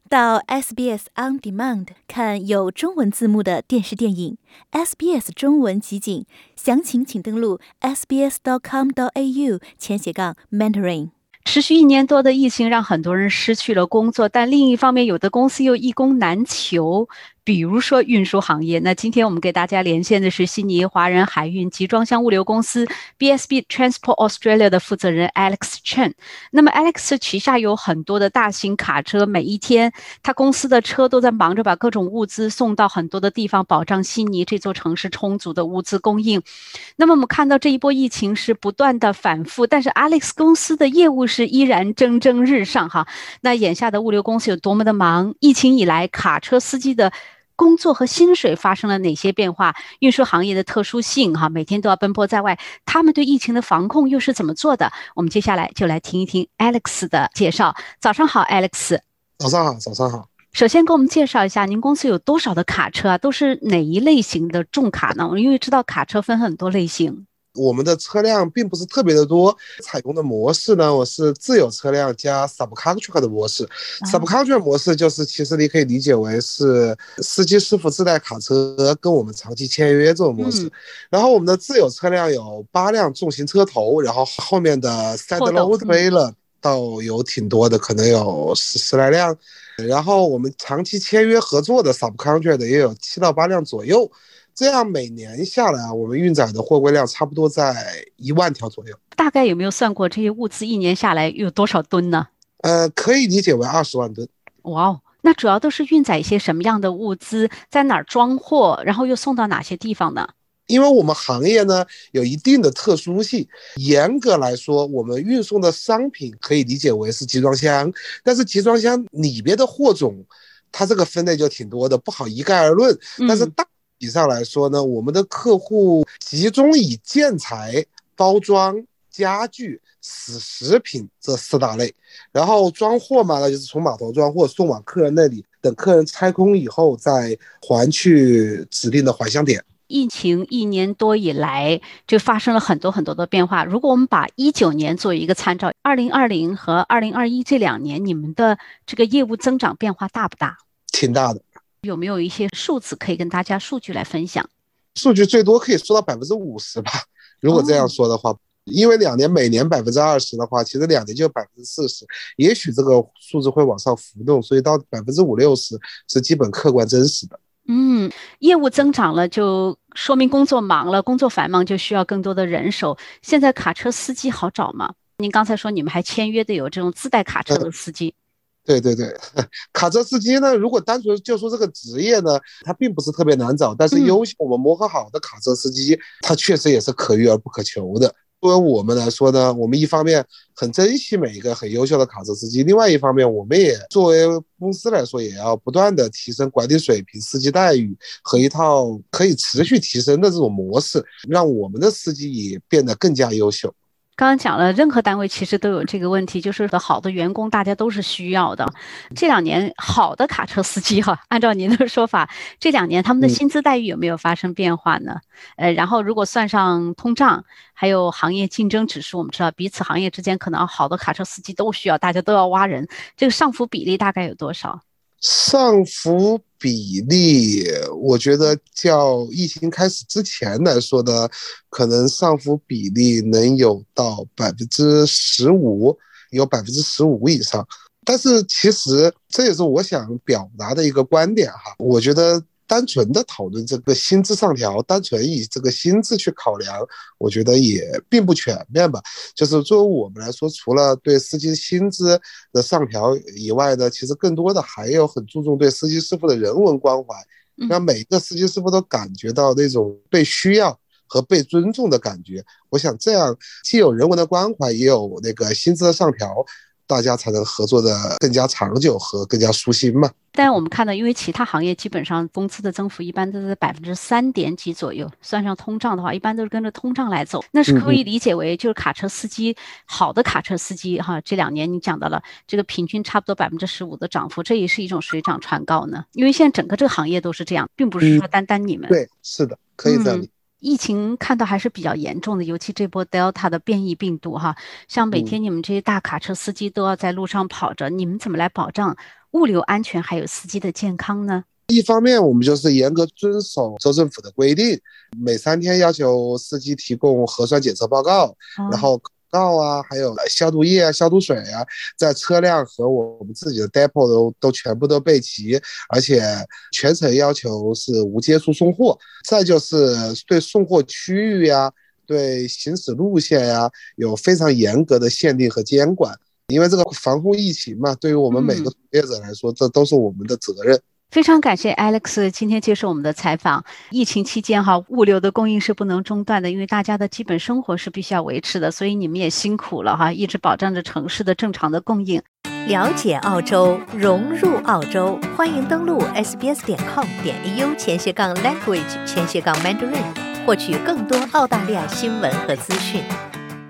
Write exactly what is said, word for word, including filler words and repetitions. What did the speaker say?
到 S B S On Demand 看有中文字幕的电视电影 S B S 中文集锦，详情请登录 s b s dot com dot a u 前斜杠 mentoring。 持续一年多的疫情让很多人失去了工作，但另一方面有的公司又一工难求，比如说运输行业。那今天我们给大家连线的是悉尼华人海运集装箱物流公司 B S B Transport Australia 的负责人 Alex Chen。 那么 Alex 旗下有很多的大型卡车，每一天他公司的车都在忙着把各种物资送到很多的地方，保障悉尼这座城市充足的物资供应。那么我们看到这一波疫情是不断的反复，但是 Alex 公司的业务是依然蒸蒸日上哈。那眼下的物流公司有多么的忙？疫情以来，卡车司机的工作和薪水发生了哪些变化？运输行业的特殊性哈，每天都要奔波在外，他们对疫情的防控又是怎么做的？我们接下来就来听一听 Alex 的介绍。早上好 ，Alex。 早上好，早上好。 首先给我们介绍一下，您公司有多少的卡车啊？都是哪一类型的重卡呢？因为知道卡车分很多类型。 我们的车辆并不是特别的多，采用的模式呢，我是自有车辆加 subcontract 的模式。啊、subcontract 模式就是其实你可以理解为是司机师傅自带卡车跟我们长期签约这种模式。嗯、然后我们的自有车辆有八辆重型车头，然后后面的 standalone trailer 倒有挺多的，可能有十十来辆。然后我们长期签约合作的 subcontract 也有七到八辆左右。这样每年下来，我们运载的货柜量差不多在一万条左右。 大概有没有算过这些物资一年下来有多少吨呢？ 呃，可以理解为二十万吨。 哇哦，那主要都是运载一些什么样的物资，在哪儿装货，然后又送到哪些地方呢？ 因为我们行业呢有一定的特殊性，严格来说，我们运送的商品可以理解为是集装箱，但是集装箱里边的货种，它这个分类就挺多的，不好一概而论。但是大体上来说呢，我们的客户集中以建材、包装、家具、死食品这四大类，然后装货嘛，那就是从码头装货送往客人那里，等客人拆空以后再还去指定的还箱点。 疫情一年多以来就发生了很多很多的变化。如果我们把一九年作为一个参照，二零二零和二零二一这两年，你们的这个业务增长变化大不大？ 挺大的。 有没有一些数字可以跟大家数据来分享？ 数据最多可以说到百分之五十吧。如果这样说的话，哦、因为两年每年百分之二十的话，其实两年就百分之四十，也许这个数字会往上浮动，所以到百分之五六十是基本客观真实的。 嗯，业务增长了，就说明工作忙了，工作繁忙就需要更多的人手。现在卡车司机好找吗？您刚才说你们还签约的有这种自带卡车的司机。 嗯对对对，卡车司机呢，如果单纯就说这个职业呢，它并不是特别难找，但是优秀我们磨合好的卡车司机，他确实也是可遇而不可求的。作为我们来说呢，我们一方面很珍惜每一个很优秀的卡车司机，另外一方面我们也作为公司来说，也要不断的提升管理水平、司机待遇和一套可以持续提升的这种模式，让我们的司机也变得更加优秀。 刚刚讲了，任何单位其实都有这个问题，就是好的员工大家都是需要的。这两年好的卡车司机哈，按照您的说法，这两年他们的薪资待遇有没有发生变化呢？嗯、呃，然后如果算上通胀，还有行业竞争指数，我们知道彼此行业之间可能好的卡车司机都需要，大家都要挖人，这个上浮比例大概有多少？ 上浮比例，我觉得较疫情开始之前来说呢，可能上浮比例能有到百分之十五，有百分之十五以上。但是其实这也是我想表达的一个观点哈，我觉得单纯的讨论这个薪资上调，单纯以这个薪资去考量，我觉得也并不全面吧。就是作为我们来说，除了对司机薪资的上调以外呢，其实更多的还有很注重对司机师傅的人文关怀，让每个司机师傅都感觉到那种被需要和被尊重的感觉。我想这样既有人文的关怀，也有那个薪资的上调，大家才能合作的更加长久和更加舒心嘛。 但我们看到，因为其他行业基本上工资的增幅一般都在百分之三点几左右，算上通胀的话，一般都是跟着通胀来走。那是可以理解为，就是卡车司机，好的卡车司机哈，这两年你讲到了这个平均差不多百分之十五的涨幅，这也是一种水涨船高呢。因为现在整个这个行业都是这样，并不是说单单你们。 嗯、对，是的，可以这样理解。 嗯疫情看到还是比较严重的，尤其这波 Delta 的变异病毒哈，像每天你们这些大卡车司机都要在路上跑着，嗯、你们怎么来保障物流安全还有司机的健康呢？ 一方面我们就是严格遵守州政府的规定，每三天要求司机提供核酸检测报告， 哦、 然后口罩啊，还有消毒液啊、消毒水啊，在车辆和我们自己的 depot 都都全部都备齐，而且全程要求是无接触送货。再就是对送货区域呀、啊、对行驶路线呀、啊、有非常严格的限定和监管。因为这个防控疫情嘛，对于我们每个从业者来说、嗯、这都是我们的责任。 非常感谢 Alex 今天接受我们的采访。疫情期间哈，物流的供应是不能中断的，因为大家的基本生活是必须要维持的，所以你们也辛苦了哈，一直保障着城市的正常的供应。 了解澳洲，融入澳洲，欢迎登录 s b s 点 com 点 a u 前斜杠 language 前斜杠 mandarin， 获取更多澳大利亚新闻和资讯。